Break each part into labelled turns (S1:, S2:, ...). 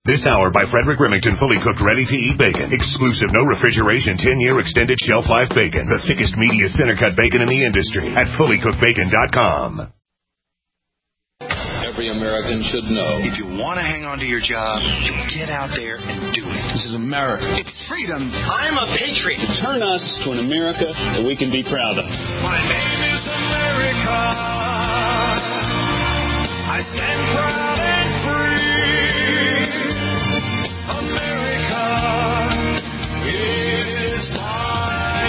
S1: This hour by Frederick Remington, fully cooked, ready-to-eat bacon. Exclusive, no refrigeration, 10-year extended shelf life bacon. The thickest, meatiest, center-cut bacon in the industry at fullycookedbacon.com.
S2: Every American should know.
S3: If you want to hang on to your job, you get out there and do it.
S2: This is America.
S3: It's freedom. I'm a patriot.
S2: Turn us to an America that we can be proud of.
S4: My name is America. I stand proud and free. America is my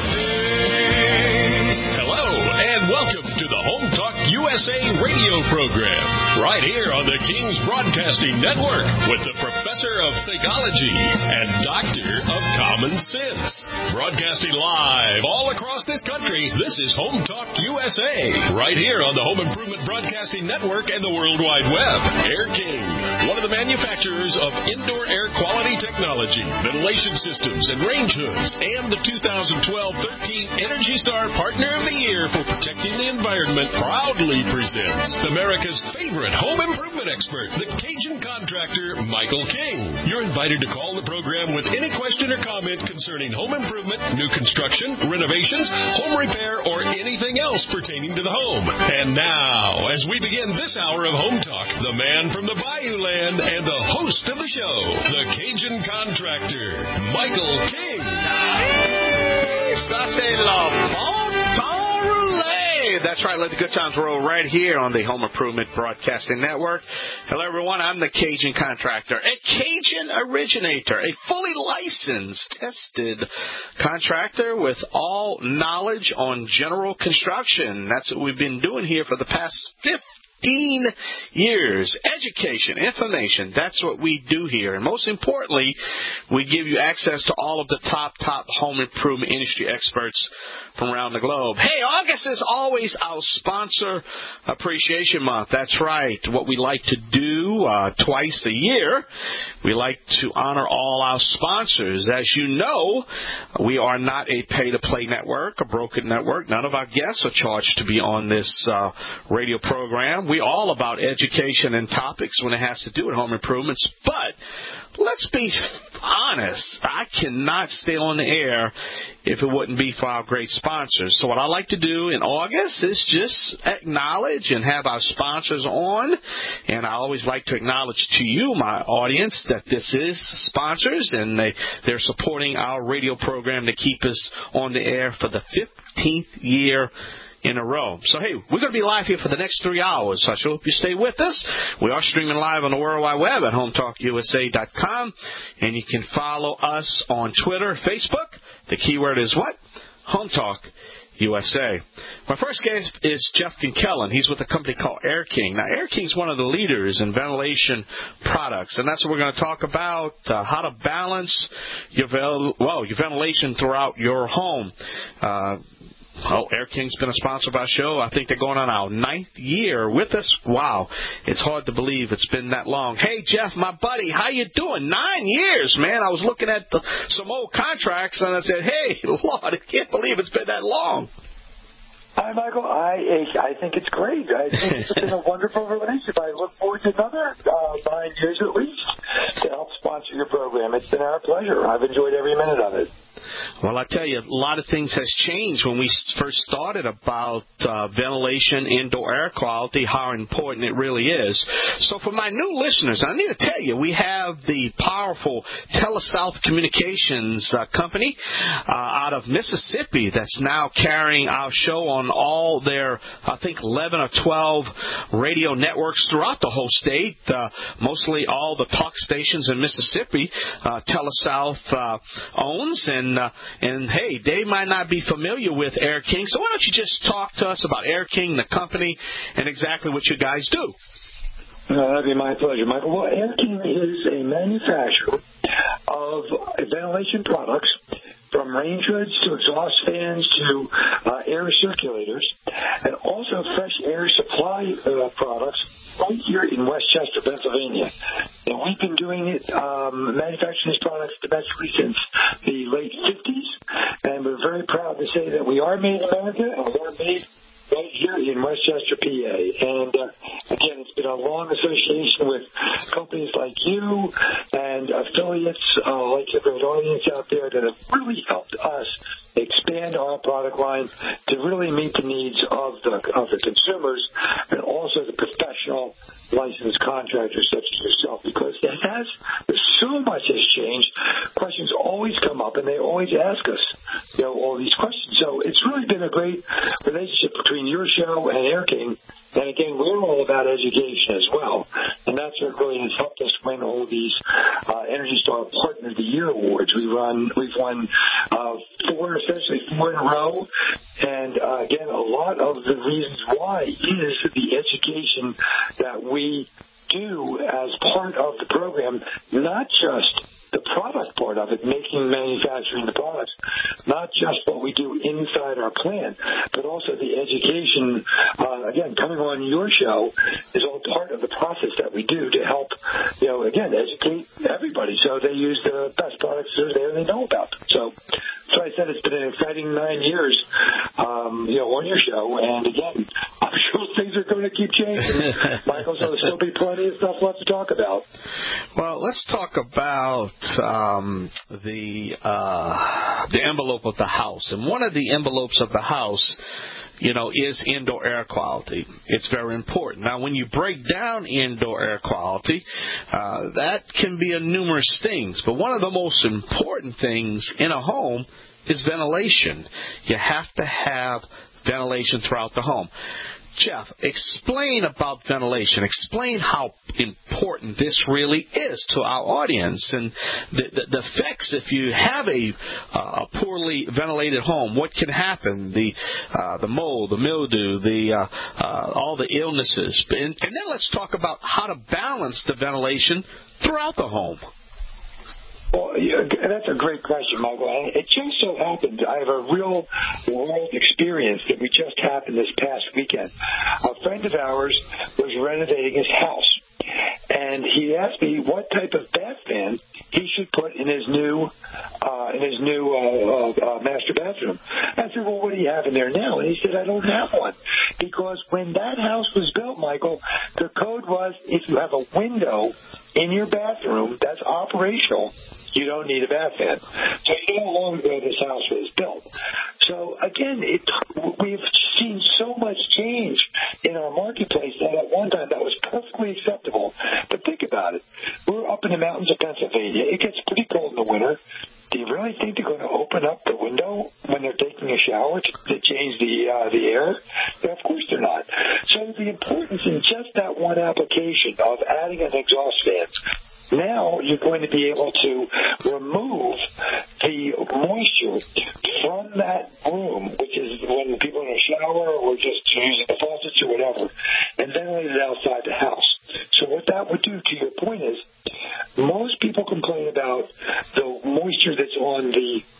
S4: name.
S5: Hello, and welcome to the Home Talk USA radio program, right here on the King's Broadcasting Network, with the Professor of Theology and Doctor of Common Sense. Broadcasting live all across this country, this is Home Talk USA, right here on the Home Improvement Broadcasting Network and the World Wide Web. Air King, one of the manufacturers of indoor air quality technology, ventilation systems, and range hoods, and the 2012 13 Energy Star Partner of the Year for protecting the environment, proudly presents America's favorite home improvement expert, the Cajun contractor, Michael King. You're invited to call the program with any question or comment concerning home improvement, new construction, renovations, home repair, or anything else pertaining to the home. And now, as we begin this hour of Home Talk, the man from the Bayou Land and the host of the show, the Cajun contractor, Michael King.
S6: Ça, c'est le bon temps roulé. That's right. Let the good times roll right here on the Home Improvement Broadcasting Network. Hello, everyone. I'm the Cajun contractor, a Cajun originator, a fully licensed, tested contractor with all knowledge on general construction. That's what we've been doing here for the past 15 years. Education, information, that's what we do here. And most importantly, we give you access to all of the top home improvement industry experts from around the globe. Hey, August is always our sponsor appreciation month. That's right. What we like to do twice a year, we like to honor all our sponsors. As you know, we are not a pay-to-play network, a broken network. None of our guests are charged to be on this radio program. We're all about education and topics when it has to do with home improvements. But let's be honest, I cannot stay on the air if it wouldn't be for our great sponsors. So what I like to do in August is just acknowledge and have our sponsors on. And I always like to acknowledge to you, my audience, that this is sponsors, and they're supporting our radio program to keep us on the air for the 15th year in a row. So, hey, we're going to be live here for the next 3 hours, so I hope you stay with us. We are streaming live on the World Wide Web at HomeTalkUSA.com, and you can follow us on Twitter, Facebook. The keyword is what? HomeTalk USA. My first guest is Jeff Ginkellen. He's with a company called Air King. Now, Air King is one of the leaders in ventilation products, and that's what we're going to talk about, how to balance your ventilation throughout your home. Air King's been a sponsor of our show. I think they're going on our 9th year with us. Wow. It's hard to believe it's been that long. Hey, Jeff, my buddy, how you doing? 9 years, man. I was looking at some old contracts, and I said, hey, Lord, I can't believe it's been that long.
S7: Hi, Michael. I think it's great. I think it's been a wonderful relationship. I look forward to another 9 years at least to help sponsor your program. It's been our pleasure. I've enjoyed every minute of it.
S6: Well, I tell you, a lot of things has changed when we first started about ventilation, indoor air quality, how important it really is. So for my new listeners, I need to tell you, we have the powerful TeleSouth Communications company out of Mississippi that's now carrying our show on all their, I think, 11 or 12 radio networks throughout the whole state, mostly all the talk stations in Mississippi TeleSouth owns. And hey, they might not be familiar with Air King, so why don't you just talk to us about Air King, the company, and exactly what you guys do?
S7: That'd be my pleasure, Michael. Well, Air King is a manufacturer of ventilation products, from range hoods to exhaust fans to air circulators, and also fresh air supply products right here in Westchester, Pennsylvania. And we've been doing it, manufacturing these products domestically since the late 50s, and we're very proud to say that we are made in America and we are made right here in Westchester, PA. And again, it's been a long association with companies like you and affiliates like your great audience out there that have really helped us expand our product line to really meet the needs of the consumers and also the professional licensed contractors such as yourself, because so much has changed. Questions always come up, and they always ask us, all these questions. So it's really been a great relationship between your show and Air King. And again, we're all about education as well, and that's what really has helped us win all these Energy Star Partner of the Year awards. We've won 4 in a row, and again, a lot of the reasons why is the education that we do as part of the program, not just the product part of it, manufacturing the products, not just what we do inside our plant, but also the education, again, coming on your show is all part of the process that we do to help, again, educate everybody so they use the best products that are there and they know about them. So I said it's been an exciting 9 years, on your show, and again, I'm sure things are going to keep changing. Michael, so there'll still be plenty of stuff left to talk about.
S6: Well, let's talk about the envelope of the house. And one of the envelopes of the house, is indoor air quality. It's very important. Now, when you break down indoor air quality, that can be numerous things. But one of the most important things in a home is ventilation. You have to have ventilation throughout the home. Jeff, explain about ventilation. Explain how important this really is to our audience and the effects if you have a poorly ventilated home. What can happen? The mold, the mildew, all the illnesses. And then let's talk about how to balance the ventilation throughout the home.
S7: Well, that's a great question, Michael. It just so happened I have a real world experience that we just happened this past weekend. A friend of ours was renovating his house, and he asked me what type of bath fan he should put in his new master bathroom. I said, well, what do you have in there now? And he said, I don't have one, because when that house was built, Michael, the code was if you have a window in your bathroom that's operational, you don't need a bath fan. So you know how long ago this house was built. So again, we've seen so much change in our marketplace that at one time that was perfectly acceptable. But think about it. We're up in the mountains of Pennsylvania. It gets pretty cold in the winter. Do you really think they're going to open up the window when they're taking a shower to change the air? Of course they're not. So the importance in just that one application of adding an exhaust fan, now you're going to be able to remove the moisture from that room, which is when people are in a shower or just using the faucets or whatever, and ventilate it outside the house. So what that would do, to your point, is most people complain about the moisture that's on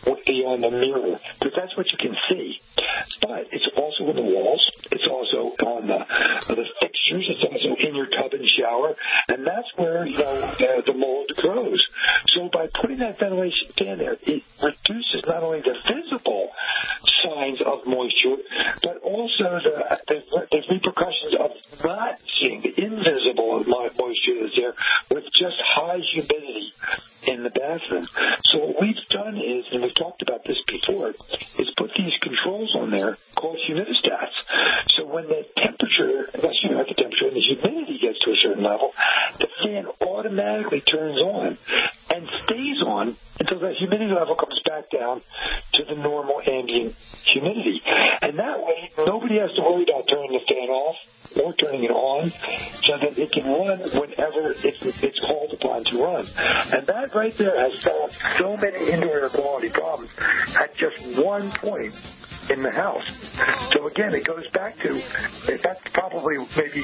S7: the mirror, because that's what you can see. But it's also in the walls. It's also on the fixtures. It's also in your tub and shower, and that's where the mold grows. So by putting that ventilation fan there, it reduces not only the visible signs of moisture, but also the repercussions of not seeing the invisible moisture that's there with just high humidity in the bathroom. So what we've done is, and we've talked about this before, is put these controls on there called humidistats. So when the temperature, not the temperature, when the humidity gets to a certain level, the fan automatically turns on and stays on until the humidity level comes back down to the normal ambient humidity. And that way, nobody has to worry about turning the fan off or turning it on, so that it can run whenever it's called upon to run. And that right there has solved so many indoor air quality problems at just one point in the house. So again, it goes back to, that's probably maybe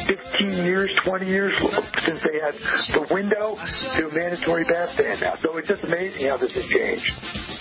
S7: 15 years, 20 years since they had the window to mandatory bath fan now. So it's just amazing how this has changed.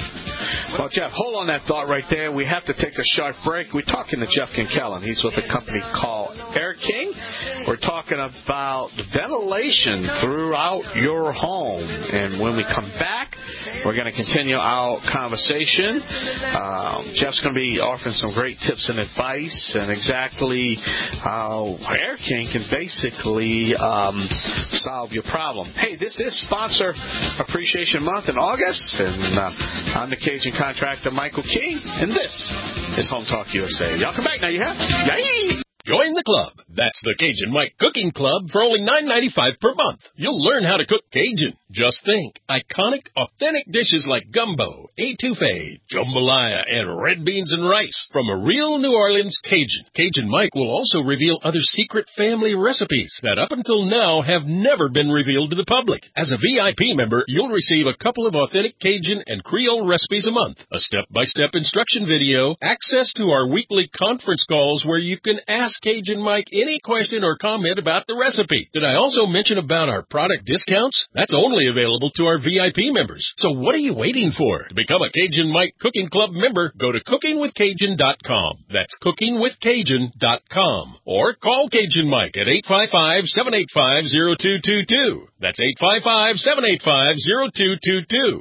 S6: Well, Jeff, hold on that thought right there. We have to take a short break. We're talking to Jeff Kinkellen. He's with a company called Eric King. We're talking about ventilation throughout your home. And when we come back, we're going to continue our conversation. Jeff's going to be offering some great tips and advice and exactly how Eric King can basically solve your problem. Hey, this is Sponsor Appreciation Month in August, and I'm the Cajun contractor Michael King, and this is Home Talk USA. Y'all come back now, you have? Yay!
S5: Join the club. That's the Cajun Mike Cooking Club for only $9.95 per month. You'll learn how to cook Cajun. Just think, iconic, authentic dishes like gumbo, etouffee, jambalaya, and red beans and rice from a real New Orleans Cajun. Cajun Mike will also reveal other secret family recipes that up until now have never been revealed to the public. As a VIP member, you'll receive a couple of authentic Cajun and Creole recipes a month, a step-by-step instruction video, access to our weekly conference calls where you can ask Cajun Mike any question or comment about the recipe. Did I also mention about our product discounts? That's only available to our VIP members. So what are you waiting for? To become a Cajun Mike Cooking Club member, go to cookingwithcajun.com. That's cookingwithcajun.com. Or call Cajun Mike at 855-785-0222. That's 855-785-0222.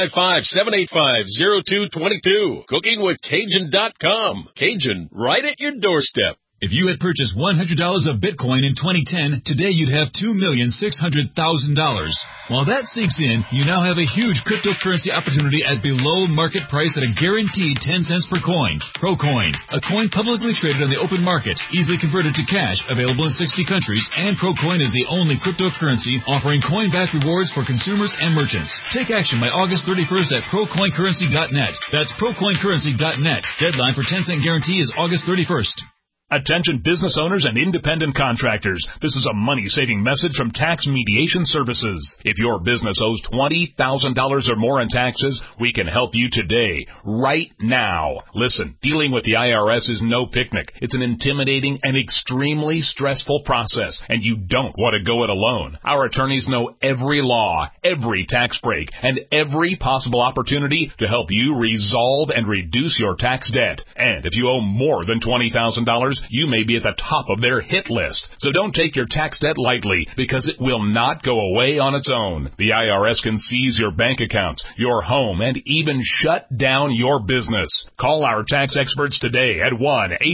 S5: 855-785-0222. Cookingwithcajun.com. Cajun, right at your doorstep.
S8: If you had purchased $100 of Bitcoin in 2010, today you'd have $2,600,000. While that sinks in, you now have a huge cryptocurrency opportunity at below market price at a guaranteed 10 cents per coin. Procoin, a coin publicly traded on the open market, easily converted to cash, available in 60 countries, and Procoin is the only cryptocurrency offering coin-back rewards for consumers and merchants. Take action by August 31st at procoincurrency.net. That's procoincurrency.net. Deadline for 10-cent guarantee is August 31st.
S9: Attention business owners and independent contractors. This is a money-saving message from Tax Mediation Services. If your business owes $20,000 or more in taxes, we can help you today, right now. Listen, dealing with the IRS is no picnic. It's an intimidating and extremely stressful process, and you don't want to go it alone. Our attorneys know every law, every tax break, and every possible opportunity to help you resolve and reduce your tax debt. And if you owe more than $20,000, you may be at the top of their hit list. So don't take your tax debt lightly, because it will not go away on its own. The IRS can seize your bank accounts, your home, and even shut down your business. Call our tax experts today at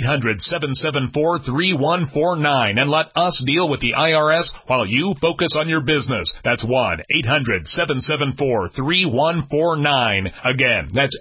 S9: 1-800-774-3149 and let us deal with the IRS while you focus on your business. That's 1-800-774-3149. Again, that's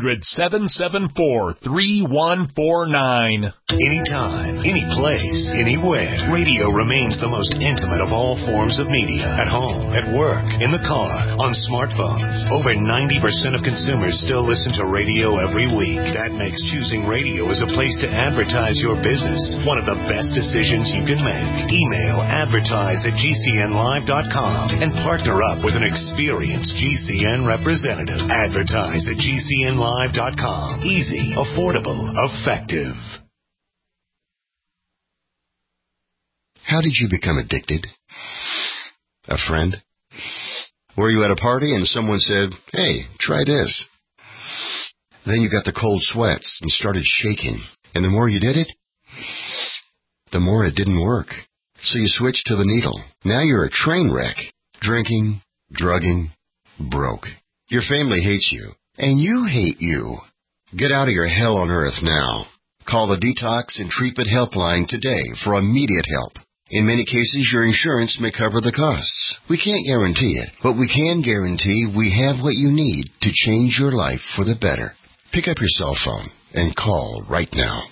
S9: 800-774-3149.
S1: Anytime, any place, anywhere, radio remains the most intimate of all forms of media. At home, at work, in the car, on smartphones. Over 90% of consumers still listen to radio every week. That makes choosing radio as a place to advertise your business one of the best decisions you can make. Email advertise@gcnlive.com and partner up with an experienced GCN representative. Advertise@gcnlive.com. Easy, affordable, effective.
S10: How did you become addicted? A friend? Were you at a party and someone said, "Hey, try this"? Then you got the cold sweats and started shaking. And the more you did it, the more it didn't work. So you switched to the needle. Now you're a train wreck. Drinking, drugging, broke. Your family hates you. And you hate you. Get out of your hell on earth now. Call the Detox and Treatment Helpline today for immediate help. In many cases, your insurance may cover the costs. We can't guarantee it, but we can guarantee we have what you need to change your life for the better. Pick up your cell phone and call right now.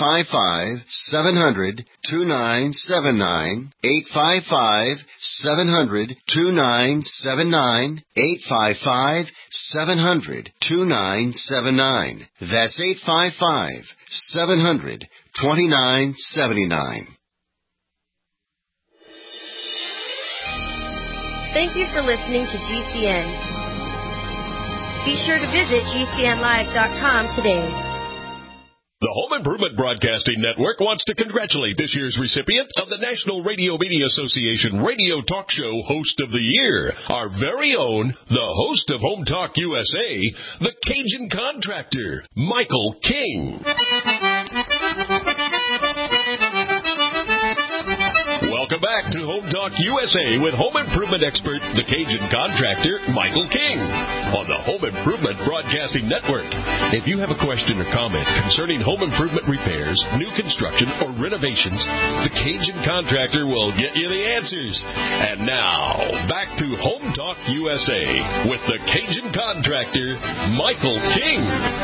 S10: 855-700-2979. 855-700-2979. 855-700-2979. That's 855-700-2979.
S11: Thank you for listening to GCN. Be sure to visit GCNlive.com today.
S5: The Home Improvement Broadcasting Network wants to congratulate this year's recipient of the National Radio Media Association Radio Talk Show Host of the Year, our very own, the host of Home Talk USA, the Cajun Contractor, Michael King. Welcome back to Home Talk USA with home improvement expert, the Cajun contractor, Michael King, on the Home Improvement Broadcasting Network. If you have a question or comment concerning home improvement repairs, new construction, or renovations, the Cajun contractor will get you the answers. And now, back to Home Talk USA with the Cajun contractor, Michael King.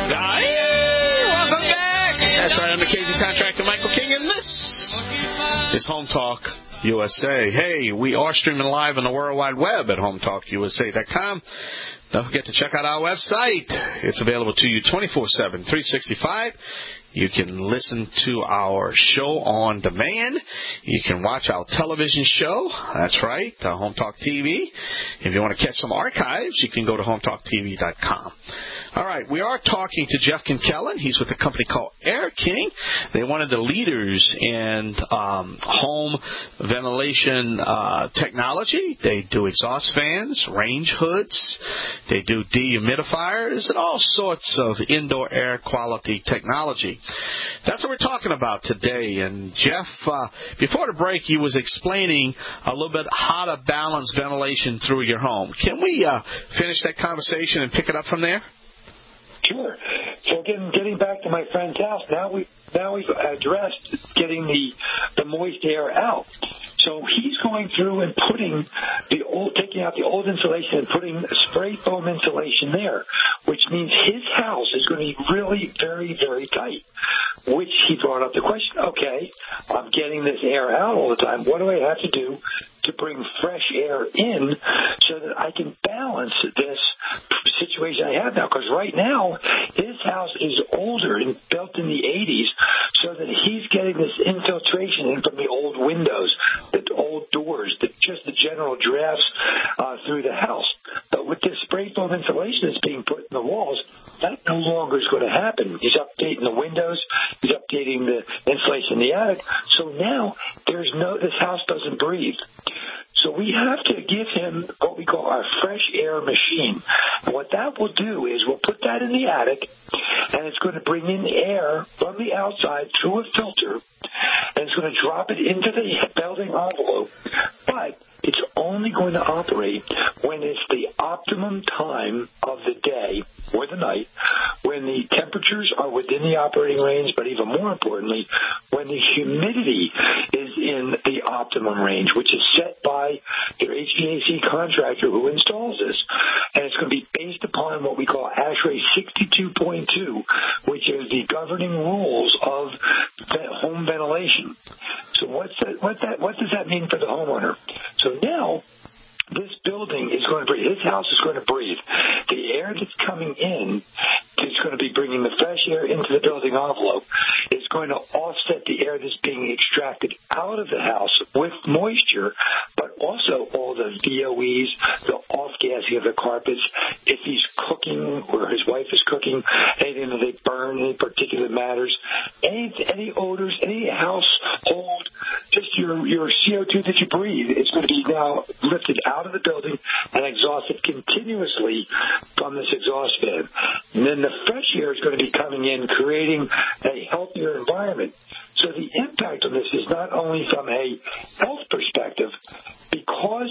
S6: Welcome back. That's right, I'm the Cajun contractor, Michael King, and this is Home Talk USA. Hey, we are streaming live on the World Wide Web at HomeTalkUSA.com. Don't forget to check out our website. It's available to you 24/7, 365. You can listen to our show on demand. You can watch our television show. That's right, Home Talk TV. If you want to catch some archives, you can go to HomeTalkTV.com. All right, we are talking to Jeff Kinkellen. He's with a company called Air King. They're one of the leaders in home ventilation technology. They do exhaust fans, range hoods. They do dehumidifiers and all sorts of indoor air quality technology. That's what we're talking about today. And Jeff, before the break, you was explaining a little bit how to balance ventilation through your home. Can we finish that conversation and pick it up from there?
S7: Sure. So getting back to my friend's house, now we've addressed getting the moist air out. So he's going through and taking out the old insulation and putting spray foam insulation there, which means his house is going to be really very, very tight. Which he brought up the question, okay, I'm getting this air out all the time. What do I have to do to bring fresh air in so that I can balance this situation I have now? Because right now, his house is older and built in the 80s, so that he's getting this infiltration in from the old windows, the old doors, just the general drafts through the house. But with this spray foam insulation that's being put in the walls, that no longer is going to happen. He's updating the windows. He's updating the insulation in the attic. So now this house doesn't breathe. So we have to give him what we call our fresh air machine. And what that will do is we'll put that in the attic, and it's going to bring in air from the outside through a filter, and it's going to drop it into the building envelope. But it's only going to operate when it's the optimum time of the day or the night, when the temperatures are within the operating range, but even more importantly, when the humidity is in the optimum range, which is set by your HVAC contractor who installs this. And it's going to be based upon what we call ASHRAE 62.2, which is the governing rules of home ventilation. So what does that mean for the homeowner? So now, this building is going to breathe. His house is going to breathe. The air that's coming in is going to be bringing the fresh air into the building envelope. It's going to offset the air that's being extracted out of the house with moisture, but also all the VOEs, the off-gassing of the carpets. If he's cooking or his wife is cooking, anything that they burn, any particulate matters, any odors, any household, just your CO2 that you breathe, it's going to be now lifted out of the building and exhausted continuously from this exhaust fan. And then the fresh air is going to be coming in, creating a healthier environment. So the impact on this is not only from a health perspective, because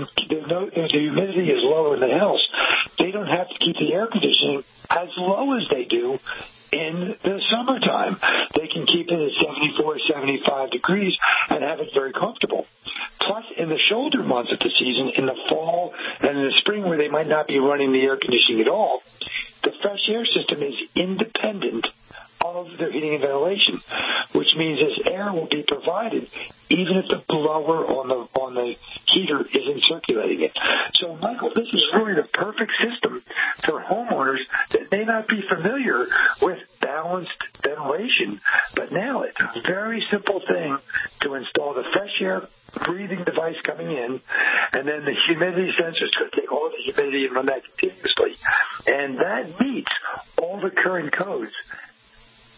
S7: the humidity is lower in the house, they don't have to keep the air conditioning as low as they do in the summertime. They can keep it at 74, 75 degrees and have it very comfortable. Plus, in the shoulder months of the season, in the fall and in the spring where they might not be running the air conditioning at all, the fresh air system is independent of their heating and ventilation, which means this air will be provided even if the blower on the heater isn't circulating it. So, Michael, this is really the perfect system for homeowners that may not be familiar with balanced ventilation, but now it's a very simple thing to install the fresh air breathing device coming in, and then the humidity sensor is going to take all the humidity and run that continuously. And that meets all the current codes.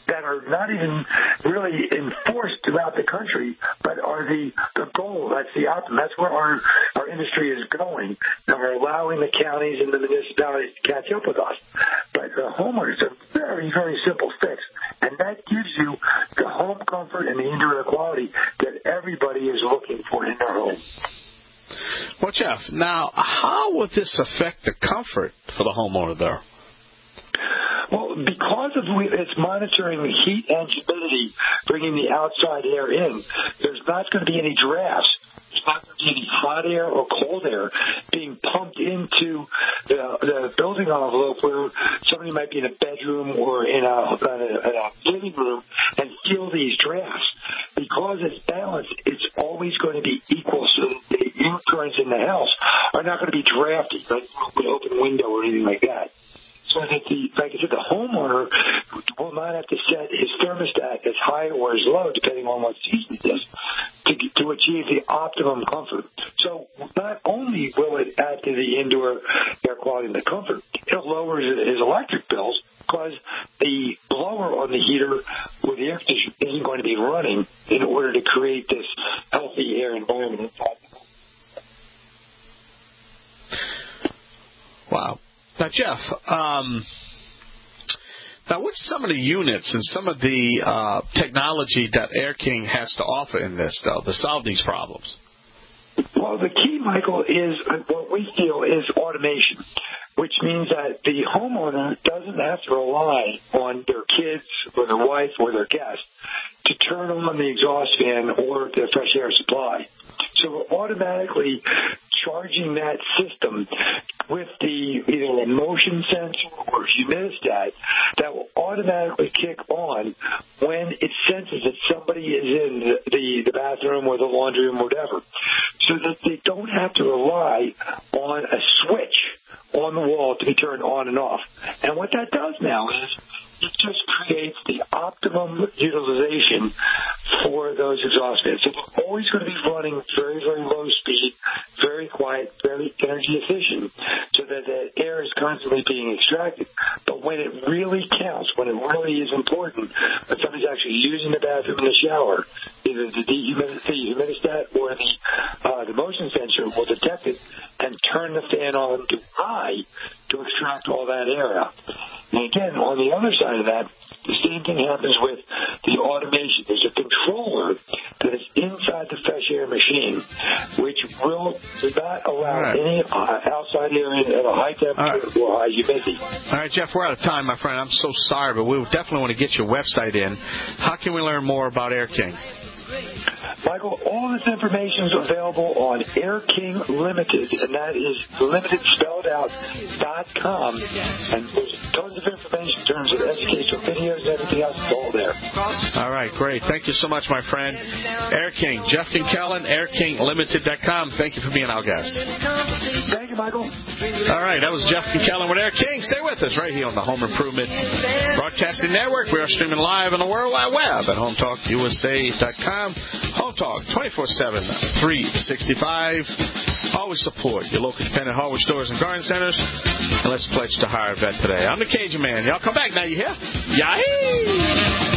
S7: that are not even really enforced throughout the country, but are the goal. That's the optimum. That's where our industry is going, and we're allowing the counties and the municipalities to catch up with us. But the homeowners are very, very simple fix, and that gives you the home comfort and the indoor air quality that everybody is looking for in their home.
S6: Well, Jeff, now how would this affect the comfort for the homeowner there?
S7: Well, because of it's monitoring the heat and humidity, bringing the outside air in, there's not going to be any drafts. There's not going to be any hot air or cold air being pumped into the building envelope where somebody might be in a bedroom or in a living room and feel these drafts. Because it's balanced, it's always going to be equal, so the air currents in the house are not going to be drafty, like an open window or anything like that. So that like I said, the homeowner will not have to set his thermostat as high or as low, depending on what season it is, to achieve the optimum comfort. So not only will it add to the indoor air quality and the comfort, it'll lower his electric bills because the blower on the heater with the air conditioner isn't going to be running in order to create this healthy air environment inside.
S6: Wow. Now, Jeff, now what's some of the units and some of the technology that Air King has to offer in this, though, to solve these problems?
S7: Well, the key, Michael, is what we feel is automation, which means that the homeowner doesn't have to rely on their kids or their wife or their guests to turn on the exhaust fan or the fresh air supply. So we're automatically charging that system with either a motion sensor or humidistat that will automatically kick on when it senses that somebody is in the bathroom or the laundry room or whatever, so that they don't have to rely on a switch on the wall to be turned on and off. And what that does now is it just creates the optimum utilization for those exhaust fans. So they're always going to be running very, very low speed, very quiet, very energy efficient, so that the air is constantly being extracted. But when it really counts, when it really is important, when somebody's actually using the bathroom and the shower, either the humidistat or the motion sensor will detect it and turn the fan on to high to extract all that air out. And again, on the other side of that, the same thing happens with the automation. There's a controller that is inside the fresh air machine, which will not allow any outside air in at a high temperature or high humidity.
S6: All right, Jeff, we're out of time, my friend. I'm so sorry, but we definitely want to get your website in. How can we learn more about Air King?
S7: Michael, all this information is available on Air King Limited, and that is limited spelled out .com. And there's tons of information in terms of educational videos, everything else is all there.
S6: All right, great. Thank you so much, my friend. Air King, Jeff Kinkellen, AirKingLimited.com. Thank you for being our guest.
S7: Thank you, Michael.
S6: All right, that was Jeff Kinkellen with Air King. Stay with us right here on the Home Improvement Broadcasting Network. We are streaming live on the World Wide Web at HomeTalkUSA.com. Home Talk 24/7, 365. Always support your local independent hardware stores and garden centers. And let's pledge to hire a vet today. I'm the Cajun Man. Y'all come back now. You hear? Yahoo!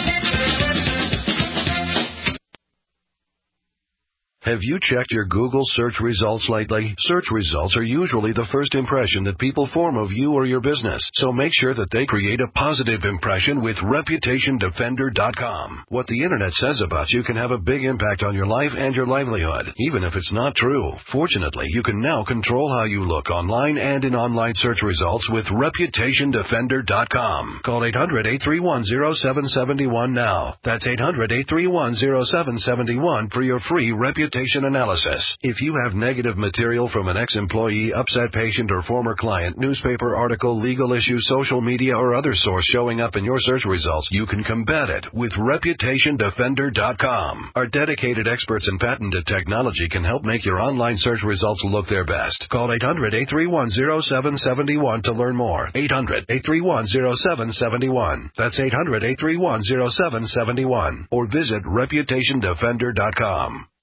S12: Have you checked your Google search results lately? Search results are usually the first impression that people form of you or your business, so make sure that they create a positive impression with ReputationDefender.com. What the Internet says about you can have a big impact on your life and your livelihood, even if it's not true. Fortunately, you can now control how you look online and in online search results with ReputationDefender.com. Call 800-831-0771 now. That's 800-831-0771 for your free reputation analysis. If you have negative material from an ex-employee, upset patient, or former client, newspaper article, legal issue, social media, or other source showing up in your search results, you can combat it with ReputationDefender.com. Our dedicated experts in patented technology can help make your online search results look their best. Call 800-831-0771 to learn more. 800-831-0771. That's 800-831-0771. Or visit ReputationDefender.com.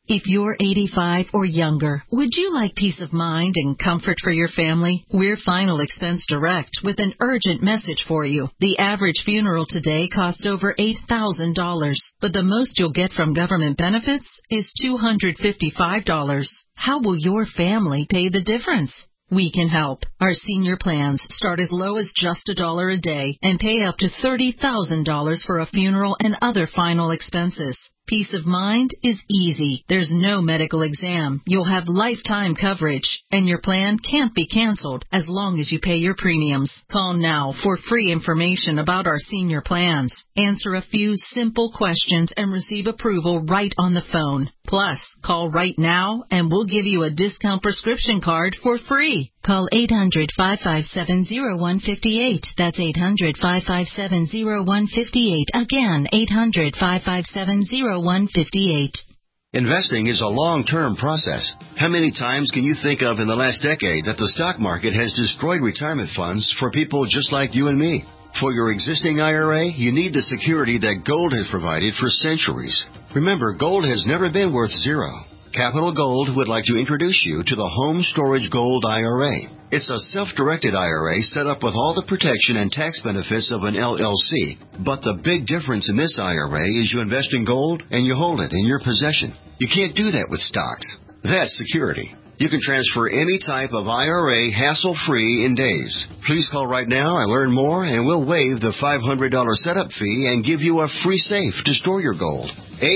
S13: If you're 85 or younger, would you like peace of mind and comfort for your family? We're Final Expense Direct with an urgent message for you. The average funeral today costs over $8,000, but the most you'll get from government benefits is $255. How will your family pay the difference? We can help. Our senior plans start as low as just $1 a day and pay up to $30,000 for a funeral and other final expenses. Peace of mind is easy. There's no medical exam. You'll have lifetime coverage, and your plan can't be canceled as long as you pay your premiums. Call now for free information about our senior plans. Answer a few simple questions and receive approval right on the phone. Plus, call right now and we'll give you a discount prescription card for free. Call 800-557-0158. That's 800-557-0158. Again, 800-557-0158.
S10: Investing is a long-term process. How many times can you think of in the last decade that the stock market has destroyed retirement funds for people just like you and me? For your existing IRA, you need the security that gold has provided for centuries. Remember, gold has never been worth zero. Capital Gold would like to introduce you to the Home Storage Gold IRA. It's a self-directed IRA set up with all the protection and tax benefits of an LLC. But the big difference in this IRA is you invest in gold and you hold it in your possession. You can't do that with stocks. That's security. You can transfer any type of IRA hassle-free in days. Please call right now and learn more, and we'll waive the $500 setup fee and give you a free safe to store your gold.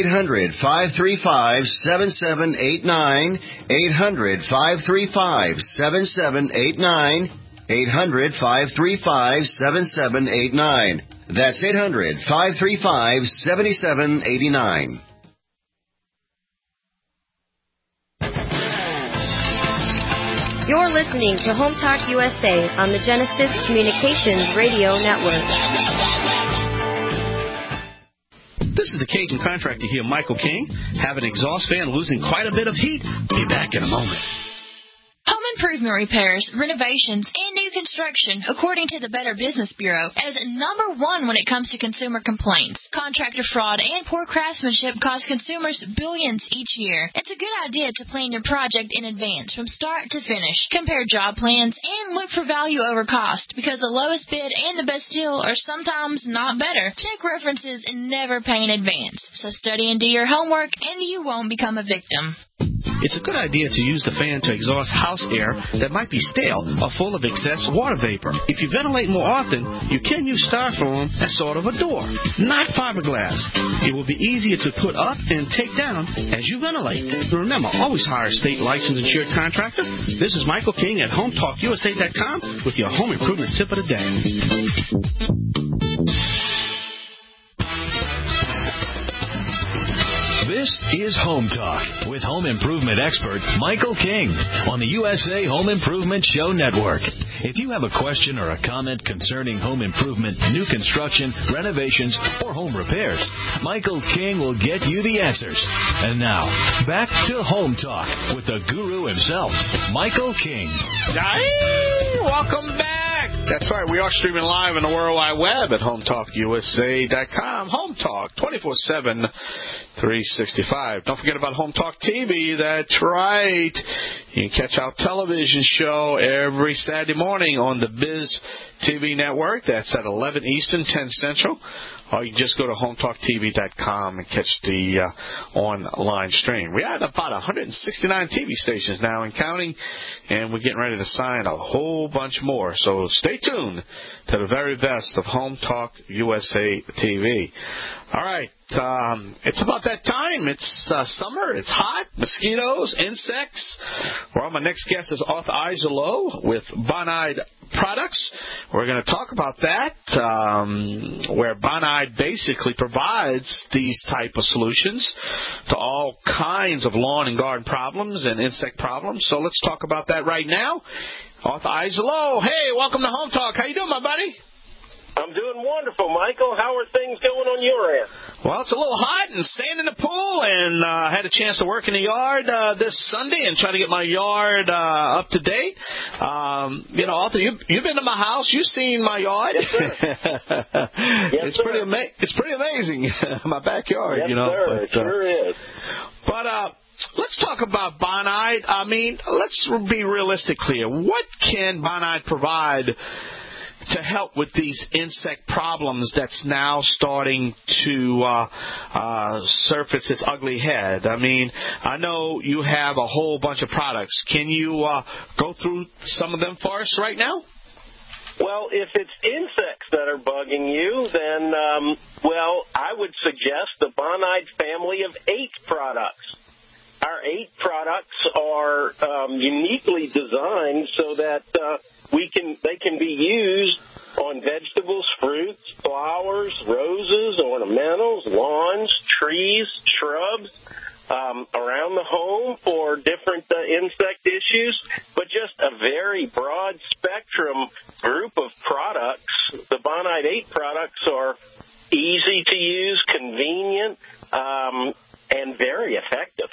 S10: 800-535-7789. 800-535-7789. 800-535-7789. That's 800-535-7789.
S11: You're listening to Home Talk USA on the Genesis Communications Radio Network.
S6: This is the Cajun Contractor here, Michael King. Have an exhaust fan losing quite a bit of heat? Be back in a moment.
S14: Home improvement repairs, renovations, and new construction, according to the Better Business Bureau, is number one when it comes to consumer complaints. Contractor fraud and poor craftsmanship cost consumers billions each year. It's a good idea to plan your project in advance from start to finish. Compare job plans and look for value over cost, because the lowest bid and the best deal are sometimes not better. Check references and never pay in advance. So study and do your homework, and you won't become a victim.
S6: It's a good idea to use the fan to exhaust house air that might be stale or full of excess water vapor. If you ventilate more often, you can use styrofoam as sort of a door, not fiberglass. It will be easier to put up and take down as you ventilate. Remember, always hire a state licensed insured contractor. This is Michael King at HomeTalkUSA.com with your home improvement tip of the day.
S8: This is Home Talk with home improvement expert Michael King on the USA Home Improvement Show Network. If you have a question or a comment concerning home improvement, new construction, renovations, or home repairs, Michael King will get you the answers. And now, back to Home Talk with the guru himself, Michael King.
S6: Hey, welcome back. That's right. We are streaming live on the World Wide Web at HomeTalkUSA.com. Home Talk, 24/7, 365. Don't forget about Home Talk TV. That's right. You can catch our television show every Saturday morning on the Biz TV network. That's at 11 Eastern, 10 Central. Or you can just go to HomeTalkTV.com and catch the online stream. We have about 169 TV stations now and counting, and we're getting ready to sign a whole bunch more. So stay tuned to the very best of Home Talk USA TV. All right. It's about that time. It's summer. It's hot. Mosquitoes, insects. Well, my next guest is Arthur Eiselo with Bonide Products. We're going to talk about that, where Bonide basically provides these type of solutions to all kinds of lawn and garden problems and insect problems. So let's talk about that right now. Arthur Eiselo, hey, welcome to Home Talk. How you doing, my buddy?
S15: I'm doing wonderful, Michael. How are things going on your end?
S6: Well, it's a little hot and staying in the pool, and I had a chance to work in the yard this Sunday and try to get my yard up to date. Arthur, you've been to my house. You've seen my yard.
S15: Yes, sir.
S6: It's pretty amazing, my backyard.
S15: Yes, sir. It sure is.
S6: But let's talk about Bonide. I mean, let's be realistic here. What can Bonide provide to help with these insect problems that's now starting to surface its ugly head? I mean, I know you have a whole bunch of products. Can you go through some of them for us right now?
S15: Well, if it's insects that are bugging you, then, I would suggest the Bonide family of 8 products. Our 8 products are uniquely designed so that they can be used on vegetables, fruits, flowers, roses, ornamentals, lawns, trees, shrubs, around the home for different insect issues, but just a very broad spectrum group of products. The Bonide 8 products are easy to use, convenient, and very effective.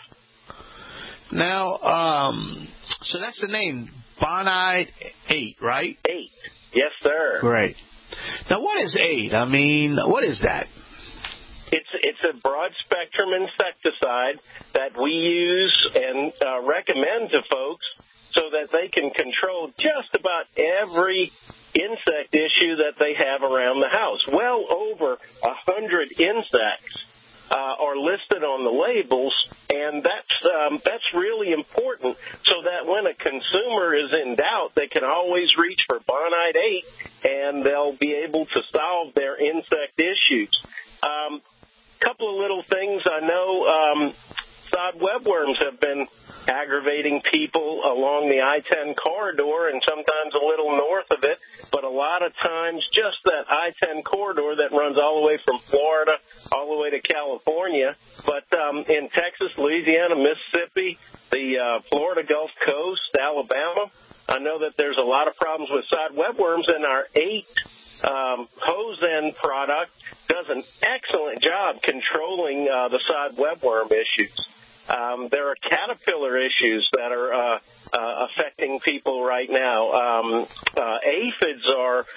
S6: Now, so that's the name, Bonide 8, right?
S15: 8. Yes, sir.
S6: Great. Now, what is 8? I mean, what is that?
S15: It's a broad-spectrum insecticide that we use and recommend to folks so that they can control just about every insect issue that they have around the house. Well over 100 insects are listed on the labels, and that's really important so that when a consumer is in doubt, they can always reach for Bonide 8, and they'll be able to solve their insect issues. Couple of little things I know. Sod webworms have been aggravating people along the I-10 corridor and sometimes a little north of it, but a lot of times just that I-10 corridor that runs all the way from Florida all the way to California. But in Texas, Louisiana, Mississippi, the Florida Gulf Coast, Alabama, I know that there's a lot of problems with sod webworms, and our 8 hose end product does an excellent job controlling the sod webworm issues. There are caterpillar issues that are affecting people right now. Aphids are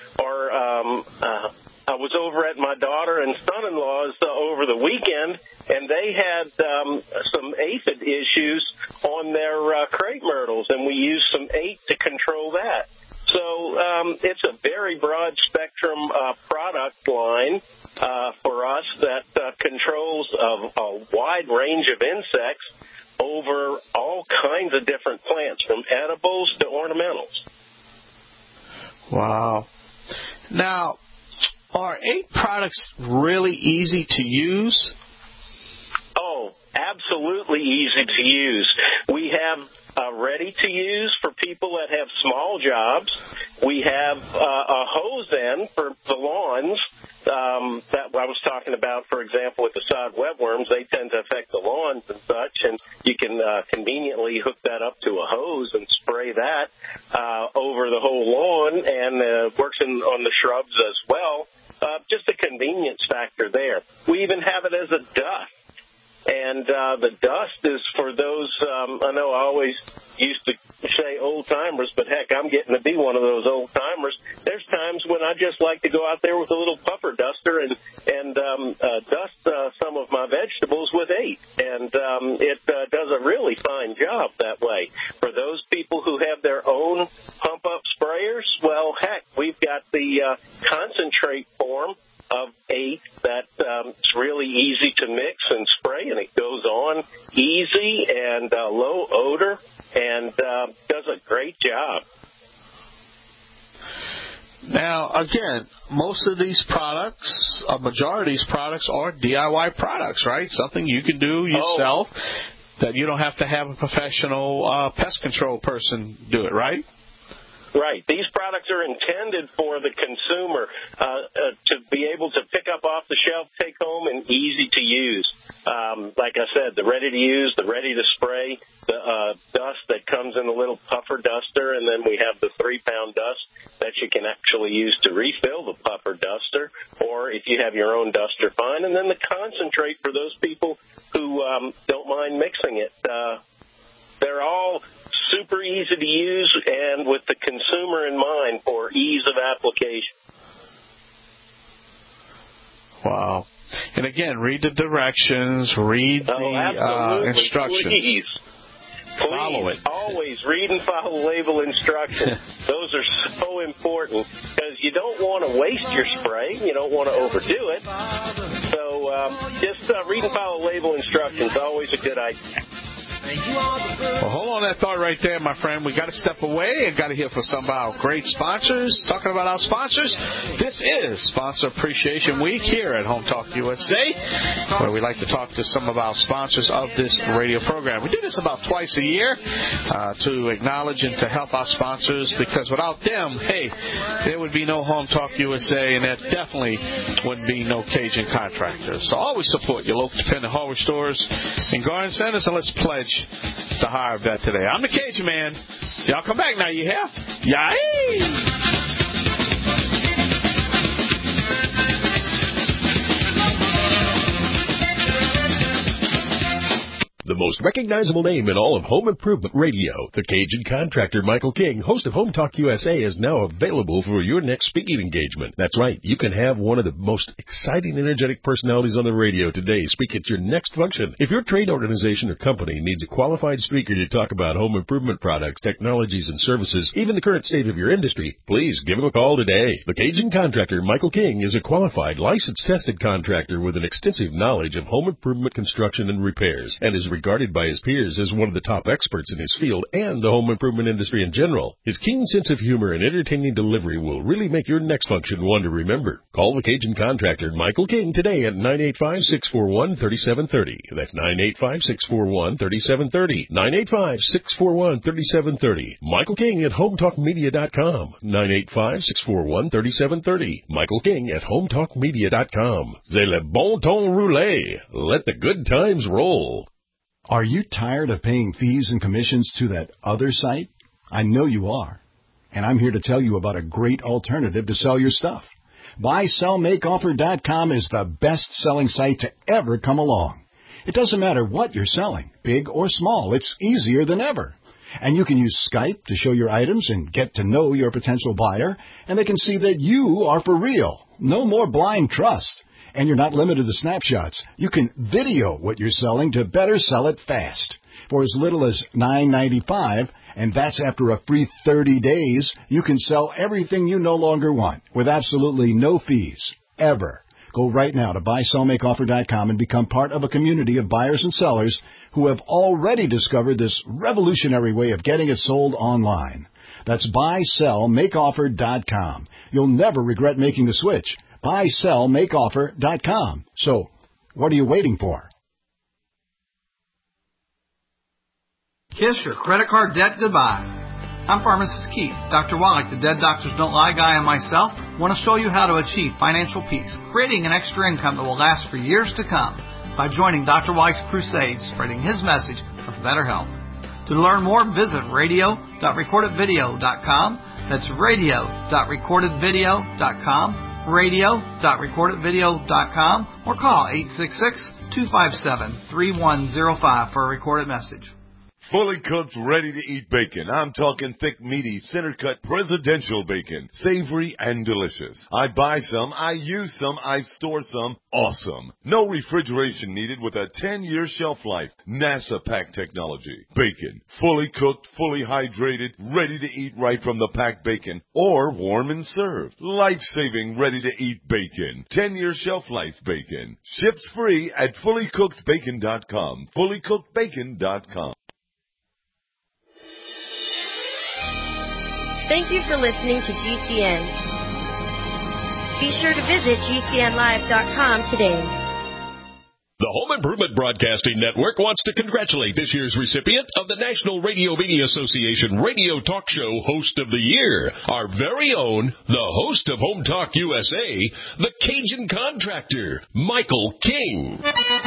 S15: I was over at my daughter and son-in-law's over the weekend, and they had some aphid issues on their crepe myrtles, and we used some 8 to control that. So it's a very broad spectrum product line for us that controls a wide range of insects over all kinds of different plants, from edibles to ornamentals.
S6: Wow. Now, are 8 products really easy to use?
S15: Oh, absolutely easy to use. We have ready to use for people that have small jobs. We have a hose end for the lawns that I was talking about, for example, with the sod webworms. They tend to affect the lawns and such, and you can conveniently hook that up to a hose and spray that over the whole lawn, and works on the shrubs as well. Just a convenience factor there. We even have it as a dust. And the dust is for those, I know I always used to say old-timers, but heck, I'm getting to be one of those old-timers. There's times when I just like to go out there with a little puffer duster and dust some of my vegetables with 8. And it does a really fine job that way. For those people who have their own pump-up sprayers, well, heck, we've got the concentrate form of 8 that it's really easy to mix and spray, and it goes on easy and low odor, and does a great job.
S6: Now, again, most of these products, a majority of these products are DIY products, right? Something you can do yourself, that you don't have to have a professional pest control person do it, right?
S15: Right. These products are intended for the consumer to be able to pick up off the shelf, take home, and easy to use. Like I said, the ready to use, the ready to spray, the dust that comes in a little puffer duster, and then we have the 3-pound dust that you can actually use to refill the puffer duster, or if you have your own duster, fine. And then the concentrate for those people who don't mind mixing it. They're all super easy to use and with the consumer in mind for ease of application.
S6: Wow. And again, read the directions, read the instructions.
S15: Please
S6: follow it.
S15: Always read and follow label instructions. Those are so important because you don't want to waste your spray. You don't want to overdo it. So just read and follow label instructions. Always a good idea.
S6: Well, hold on that thought right there, my friend. We got to step away and got to hear from some of our great sponsors. Talking about our sponsors, this is Sponsor Appreciation Week here at Home Talk USA, where we like to talk to some of our sponsors of this radio program. We do this about twice a year to acknowledge and to help our sponsors, because without them, hey, there would be no Home Talk USA, and there definitely would be no Cajun Contractors. So always support your local independent hardware stores and garden centers, and let's pledge to hire a vet today. I'm the Cajun Man. Y'all come back now, you hear? Yay!
S5: The most recognizable name in all of home improvement radio, the Cajun Contractor Michael King, host of Home Talk USA, is now available for your next speaking engagement. That's right, you can have one of the most exciting, energetic personalities on the radio today speak at your next function. If your trade organization or company needs a qualified speaker to talk about home improvement products, technologies, and services, even the current state of your industry, please give him a call today. The Cajun Contractor Michael King is a qualified, licensed, tested contractor with an extensive knowledge of home improvement construction and repairs, and is regarded by his peers as one of the top experts in his field and the home improvement industry in general. His keen sense of humor and entertaining delivery will really make your next function one to remember. Call the Cajun Contractor Michael King today at 985-641-3730. That's 985-641-3730. 985-641-3730. Michael King at HomeTalkMedia.com. 985-641-3730. Michael King at HomeTalkMedia.com. C'est le bon temps roulé. Let the good times roll.
S16: Are you tired of paying fees and commissions to that other site? I know you are. And I'm here to tell you about a great alternative to sell your stuff. BuySellMakeOffer.com is the best-selling site to ever come along. It doesn't matter what you're selling, big or small. It's easier than ever. And you can use Skype to show your items and get to know your potential buyer, and they can see that you are for real. No more blind trust. And you're not limited to snapshots. You can video what you're selling to better sell it fast. For as little as $9.95, and that's after a free 30 days, you can sell everything you no longer want with absolutely no fees, ever. Go right now to BuySellMakeOffer.com and become part of a community of buyers and sellers who have already discovered this revolutionary way of getting it sold online. That's BuySellMakeOffer.com. You'll never regret making the switch. BuySellMakeOffer.com. So, what are you waiting for?
S17: Kiss your credit card debt goodbye. I'm Pharmacist Keith. Dr. Wallach, the Dead Doctors Don't Lie guy, and myself want to show you how to achieve financial peace, creating an extra income that will last for years to come by joining Dr. Wallach's crusade, spreading his message of better health. To learn more, visit radio.recordedvideo.com. That's radio.recordedvideo.com. radio.recordedvideo.com or call 866-257-3105 for a recorded message.
S18: Fully cooked, ready-to-eat bacon. I'm talking thick, meaty, center-cut, presidential bacon. Savory and delicious. I buy some, I use some, I store some. Awesome. No refrigeration needed with a 10-year shelf life. NASA pack technology. Bacon. Fully cooked, fully hydrated, ready to eat right from the packed bacon. Or warm and served. Life-saving, ready-to-eat bacon. 10-year shelf life bacon. Ships free at fullycookedbacon.com. fullycookedbacon.com.
S11: Thank you for listening to GCN. Be sure to visit GCNlive.com today.
S5: The Home Improvement Broadcasting Network wants to congratulate this year's recipient of the National Radio Media Association Radio Talk Show Host of the Year, our very own, the host of Home Talk USA, the Cajun Contractor, Michael King.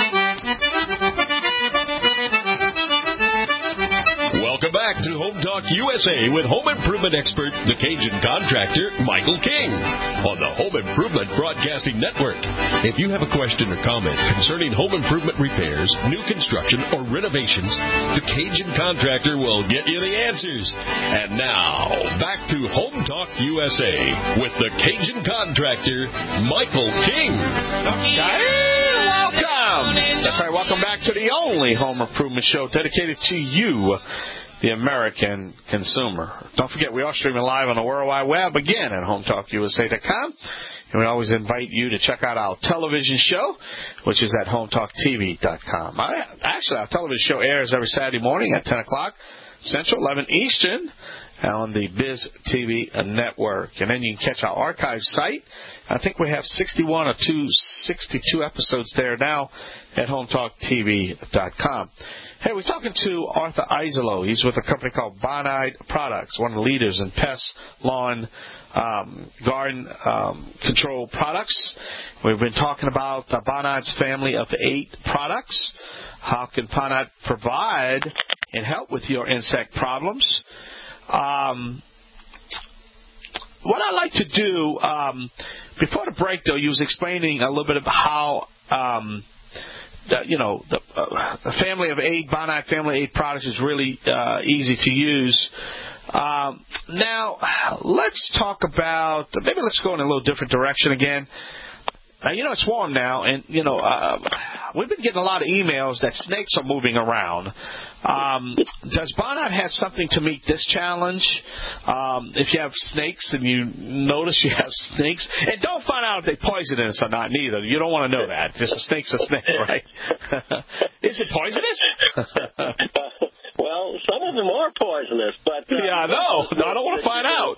S5: Welcome back to Home Talk USA with home improvement expert, the Cajun Contractor, Michael King, on the Home Improvement Broadcasting Network. If you have a question or comment concerning home improvement repairs, new construction, or renovations, the Cajun Contractor will get you the answers. And now, back to Home Talk USA with the Cajun Contractor, Michael King.
S6: welcome. That's right, welcome back to the only home improvement show dedicated to you, the American consumer. Don't forget, we are streaming live on the World Wide Web, again, at HometalkUSA.com. And we always invite you to check out our television show, which is at HometalkTV.com. Actually, our television show airs every Saturday morning at 10 o'clock Central, 11 Eastern, on the Biz TV network. And then you can catch our archive site. I think we have 61 or 62 episodes there now at HometalkTV.com. Hey, we're talking to Arthur Izolo. He's with a company called Bonide Products, one of the leaders in pest, lawn, garden control products. We've been talking about Bonide's family of 8 products. How can Bonide provide and help with your insect problems? What I like to do, before the break, though, you was explaining a little bit about how the family of 8, Bonide family of 8 products is really easy to use. Now, let's talk about, maybe let's go in a little different direction again. It's warm now, and, we've been getting a lot of emails that snakes are moving around. Does Bonide have something to meet this challenge? If you have snakes and you notice you have snakes, and don't find out if they're poisonous or not, neither. You don't want to know that. Just a snake's a snake, right? Is it poisonous?
S15: Well, some of them are poisonous, but...
S6: yeah, I know. I don't want to find out.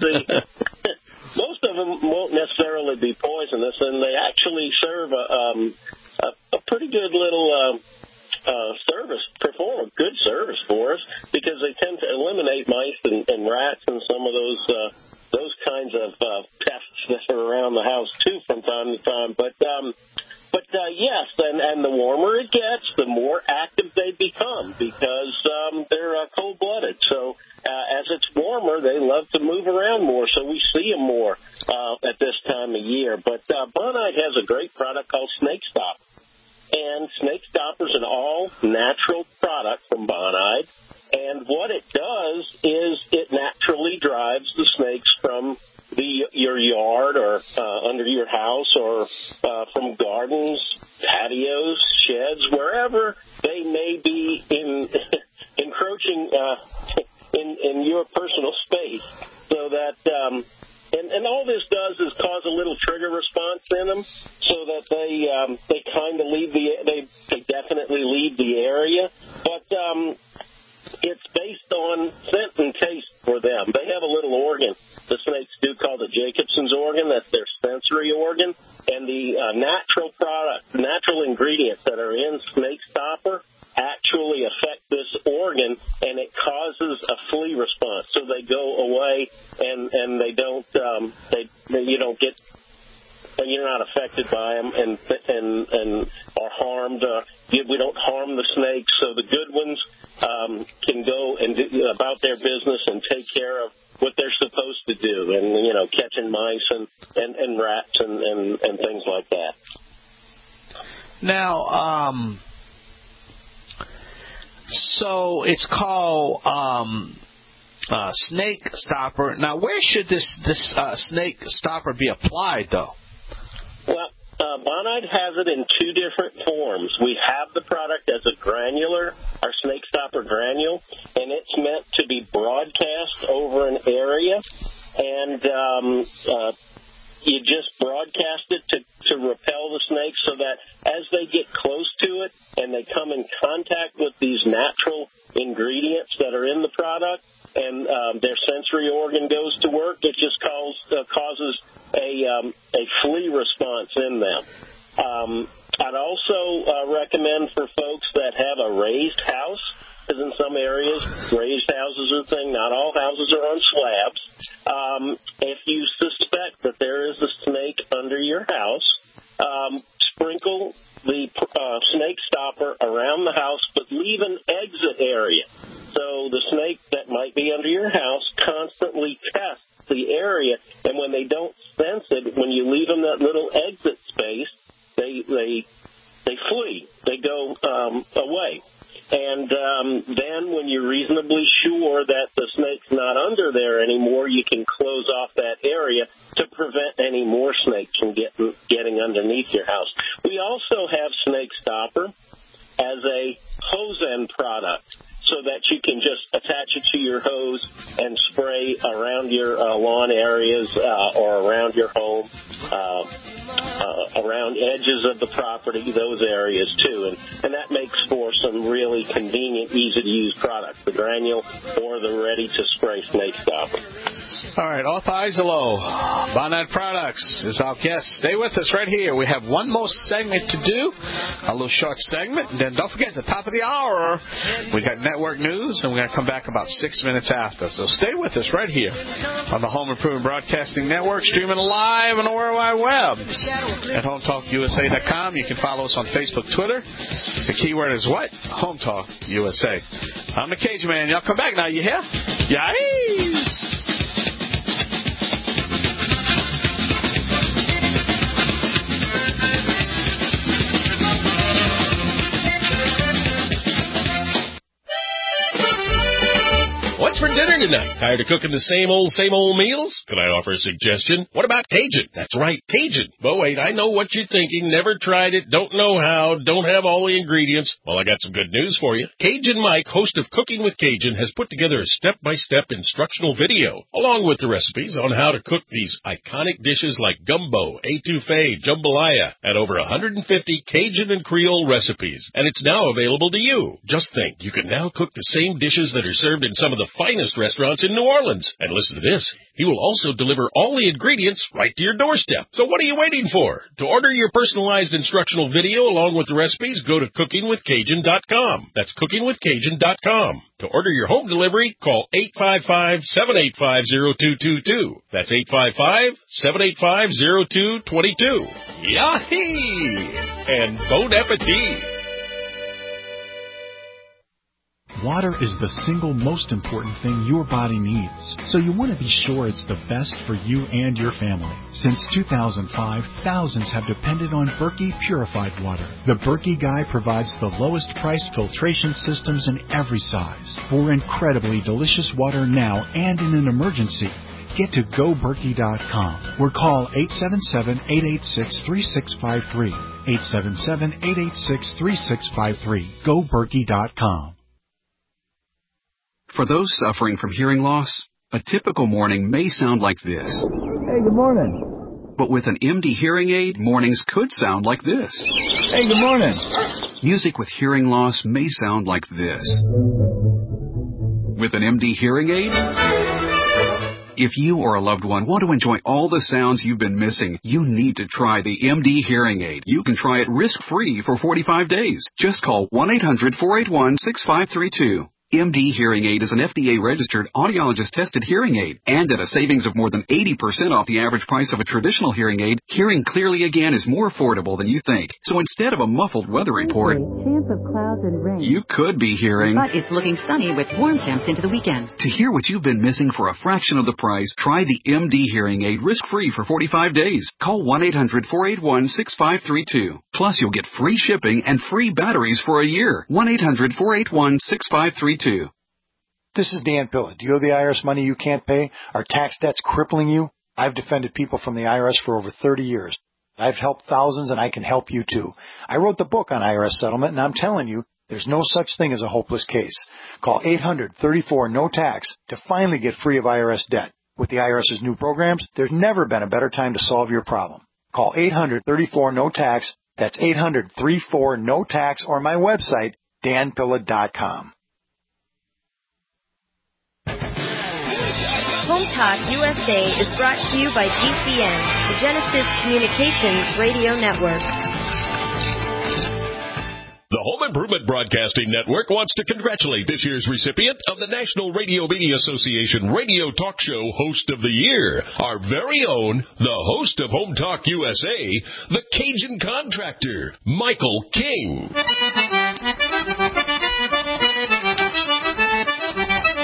S15: Most of them won't necessarily be poisonous, and they actually serve a pretty good little service, perform a good service for us, because they tend to eliminate mice and rats and some of those kinds of pests that are around the house too from time to time. But yes, and the warmer it gets, the more active they become, because they're cold-blooded. So as it's warmer, they love to move around more, so we see them more at this time of year. But Bonide has a great product called Snake Stop. And Snake Stopper is an all-natural product from Bonide. And what it does is it naturally drives the snakes from your yard or under your house or from gardens, patios, sheds, wherever they may be encroaching in your personal space. So that and all this does is cause a little trigger response in them, so that they kind of they definitely leave the area, but it's based on scent and taste for them. They have a little organ, the snakes do, called the Jacobson's organ. That's their sensory organ, and the natural ingredients that are in Snake Stopper actually affect this organ, and it causes a flea response. So they go away, and they don't you don't get, you're not affected by them and are harmed. We don't harm the snakes, so the good ones can go and do about their business and take care of what they're supposed to do, and catching mice and rats and things like that.
S6: Now, so it's called Snake Stopper. Now, where should this Snake Stopper be applied, though?
S15: Well, Bonide has it in 2 different forms. We have the product as a granular, our Snake Stopper granule, and it's meant to be broadcast over an area, and you just broadcast it to repel the snakes, so that as they get close to it and they come in contact with these natural ingredients that are in the product, and their sensory organ goes to work, it just causes a flea response in them. I'd also recommend for folks that have a raised house, because in some areas raised houses are a thing. Not all houses are on slabs. If you suspect that there is a snake under your house, sprinkle the Snake Stopper around the house, but leave an exit area. So the snake that might be under your house constantly tests the area, and when they don't sense it, when you leave them that little exit space, they flee. They go away. And then when you're reasonably sure that the snake's not under there anymore, you can close off that area to prevent any more snakes from getting underneath your house. We also have Snake Stopper as a hose end product, so that you can just attach it to your hose and spray around your lawn areas or around your home, around edges of the property, those areas too. And that makes for some really convenient, easy-to-use products, the granule or the ready-to-spray Snake Stopper.
S6: All right, Arthur Isolo, Barnett Products is our guest. Stay with us right here. We have one more segment to do, a little short segment. And then don't forget, at the top of the hour, we got network news, and we're going to come back about 6 minutes after. So stay with us right here on the Home Improvement Broadcasting Network, streaming live on the World Wide Web at HomeTalkUSA.com. You can follow us on Facebook, Twitter. The keyword is what? Home Talk USA. I'm the Cajun Man. Y'all come back now. You hear? Yay!
S5: What's for dinner tonight? Tired of cooking the same old meals? Can I offer a suggestion? What about Cajun? That's right, Cajun. But wait, I know what you're thinking. Never tried it, don't know how, don't have all the ingredients. Well, I got some good news for you. Cajun Mike, host of Cooking with Cajun, has put together a step-by-step instructional video, along with the recipes on how to cook these iconic dishes like gumbo, etouffee, jambalaya, and over 150 Cajun and Creole recipes. And it's now available to you. Just think, you can now cook the same dishes that are served in some of the finest restaurants in New Orleans. And listen to this. He will also deliver all the ingredients right to your doorstep. So what are you waiting for? To order your personalized instructional video along with the recipes, go to cookingwithcajun.com. That's cookingwithcajun.com. To order your home delivery, call 855-785-0222. That's 855-785-0222. Yahee! And bon appetit!
S19: Water is the single most important thing your body needs, so you want to be sure it's the best for you and your family. Since 2005, thousands have depended on Berkey purified water. The Berkey Guy provides the lowest priced filtration systems in every size. For incredibly delicious water now and in an emergency, get to GoBerkey.com or call 877-886-3653. 877-886-3653. GoBerkey.com.
S20: For those suffering from hearing loss, a typical morning may sound like this.
S21: Hey, good morning.
S20: But with an MD hearing aid, mornings could sound like this.
S21: Hey, good morning.
S20: Music with hearing loss may sound like this. With an MD hearing aid, if you or a loved one want to enjoy all the sounds you've been missing, you need to try the MD hearing aid. You can try it risk-free for 45 days. Just call 1-800-481-6532. MD Hearing Aid is an FDA-registered, audiologist-tested hearing aid. And at a savings of more than 80% off the average price of a traditional hearing aid, hearing clearly again is more affordable than you think. So instead of a muffled weather report,
S22: chance of clouds and rain.
S20: You could be hearing...
S22: But it's looking sunny with warm temps into the weekend.
S20: To hear what you've been missing for a fraction of the price, try the MD Hearing Aid risk-free for 45 days. Call 1-800-481-6532. Plus, you'll get free shipping and free batteries for a year. 1-800-481-6532.
S23: This is Dan Pilla. Do you owe the IRS money you can't pay? Are tax debts crippling you? I've defended people from the IRS for over 30 years. I've helped thousands, and I can help you too. I wrote the book on IRS settlement, and I'm telling you, there's no such thing as a hopeless case. Call 800-34-NO-TAX to finally get free of IRS debt. With the IRS's new programs, there's never been a better time to solve your problem. Call 800-34-NO-TAX. That's 800-34-NO-TAX, or my website, danpilla.com.
S11: Home Talk USA is brought to you by GCN, the Genesis Communications Radio Network.
S5: The Home Improvement Broadcasting Network wants to congratulate this year's recipient of the National Radio Media Association Radio Talk Show Host of the Year, our very own, the host of Home Talk USA, the Cajun Contractor, Michael King. Welcome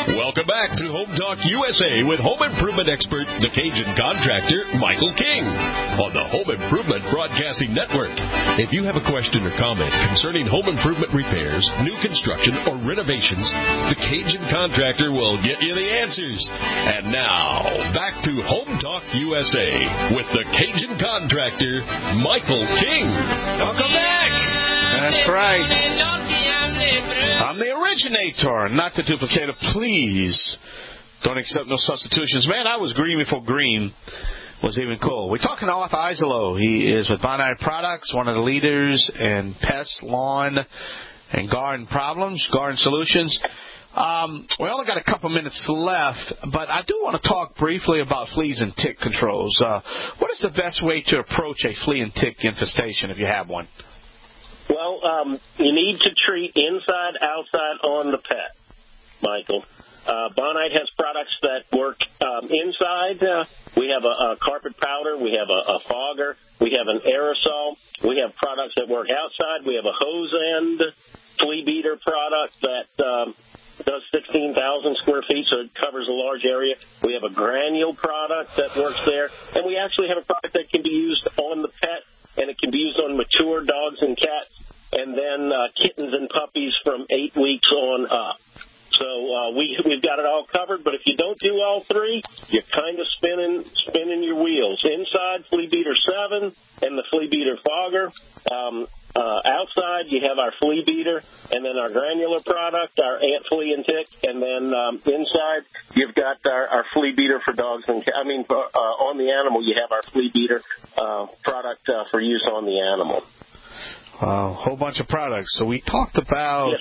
S5: Welcome back to Home Talk USA with home improvement expert, the Cajun contractor, Michael King, on the Home Improvement Broadcasting Network. If you have a question or comment concerning home improvement repairs, new construction, or renovations, the Cajun contractor will get you the answers. And now, back to Home Talk USA with the Cajun contractor, Michael King.
S6: Welcome back. That's right. I'm the originator, not the duplicator. Please don't accept no substitutions. Man, I was green before green was even cool. We're talking to Arthur Isolo. He is with Bonide Products, one of the leaders in pest, lawn, and garden problems, garden solutions. We only got a couple minutes left, but I do want to talk briefly about fleas and tick controls. What is the best way to approach a flea and tick infestation if you have one?
S15: Well, you need to treat inside, outside, on the pet, Michael. Bonide has products that work inside. We have a carpet powder. We have a fogger. We have an aerosol. We have products that work outside. We have a hose end flea beater product that does 16,000 square feet, so it covers a large area. We have a granule product that works there. And we actually have a product that can be used on the pet, and it can be used on mature dogs and cats, and then kittens and puppies from 8 weeks on up. So we've got it all covered, but if you don't do all three, you're kind of spinning your wheels. Inside, Flea Beater 7 and the Flea Beater Fogger. Outside, you have our Flea Beater and then our granular product, our ant, flea, and tick. And then inside, you've got our Flea Beater for dogs and cats. On the animal, you have our Flea Beater product for use on the animal.
S6: A whole bunch of products. So we talked about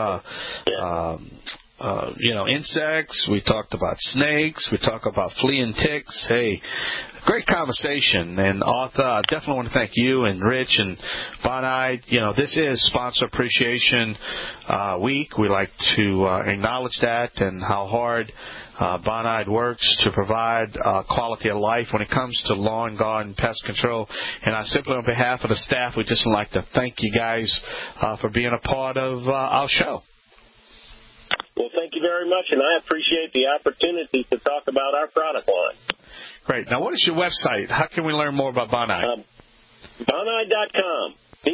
S6: insects. We talked about snakes. We talked about flea and ticks. Hey, great conversation. And Arthur, I definitely want to thank you and Rich and Bonide. This is Sponsor Appreciation Week. We like to acknowledge that and how hard Bonide works to provide quality of life when it comes to lawn, garden, pest control. And I simply, on behalf of the staff, we'd just like to thank you guys for being a part of our show.
S15: Well, thank you very much, and I appreciate the opportunity to talk about our product line.
S6: Great. Now, what is your website? How can we learn more about Bonide?
S15: Bonide.com.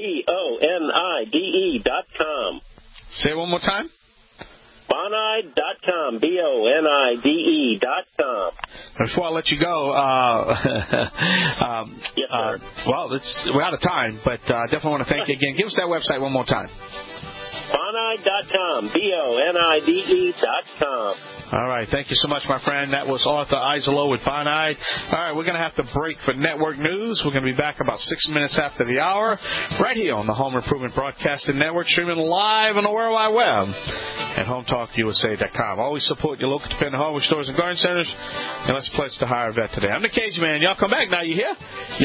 S15: BONIDE.com.
S6: Say it one more time.
S15: Bonide.com. BONIDE.com.
S6: Before I let you go,
S15: yes, sir.
S6: We're out of time, but I definitely want to thank you again. Give us that website one more time.
S15: Bonide.com. BONIDE.com.
S6: All right. Thank you so much, my friend. That was Arthur Isolo with Bonide. All right. We're going to have to break for network news. We're going to be back about 6 minutes after the hour, right here on the Home Improvement Broadcasting Network, streaming live on the World Wide Web at HomeTalkUSA.com. Always support your local dependent hardware stores and garden centers. And let's pledge to hire a vet today. I'm the Cajun Man. Y'all come back now. You hear?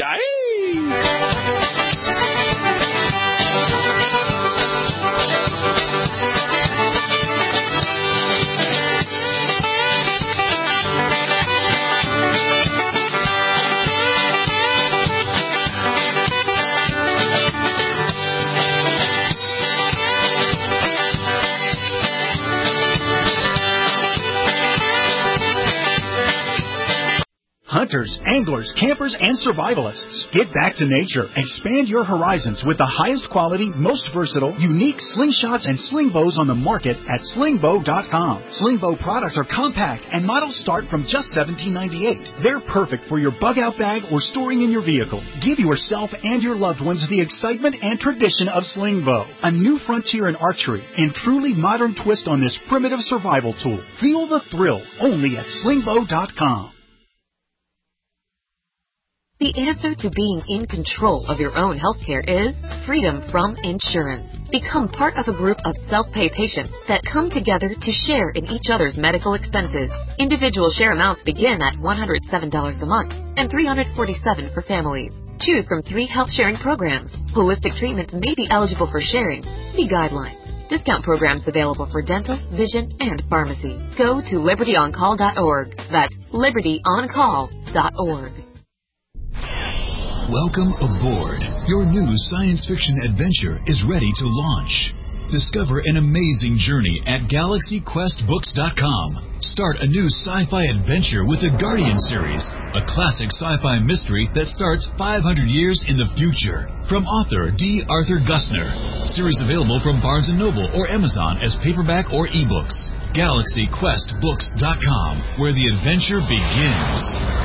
S6: Yay!
S19: Hunters, anglers, campers, and survivalists. Get back to nature. Expand your horizons with the highest quality, most versatile, unique slingshots and sling bows on the market at slingbow.com. Slingbow products are compact and models start from just $17.98. They're perfect for your bug-out bag or storing in your vehicle. Give yourself and your loved ones the excitement and tradition of Slingbow, a new frontier in archery and truly modern twist on this primitive survival tool. Feel the thrill only at slingbow.com.
S2: The answer to being in control of your own healthcare is freedom from insurance. Become part of a group of self-pay patients that come together to share in each other's medical expenses. Individual share amounts begin at $107 a month and $347 for families. Choose from 3 health sharing programs. Holistic treatments may be eligible for sharing. See guidelines. Discount programs available for dental, vision, and pharmacy. Go to libertyoncall.org. That's libertyoncall.org.
S8: Welcome aboard. Your new science fiction adventure is ready to launch. Discover an amazing journey at GalaxyQuestBooks.com. Start a new sci-fi adventure with the Guardian series, a classic sci-fi mystery that starts 500 years in the future. From author D. Arthur Gusner. Series available from Barnes & Noble or Amazon as paperback or ebooks. GalaxyQuestBooks.com, where the adventure begins.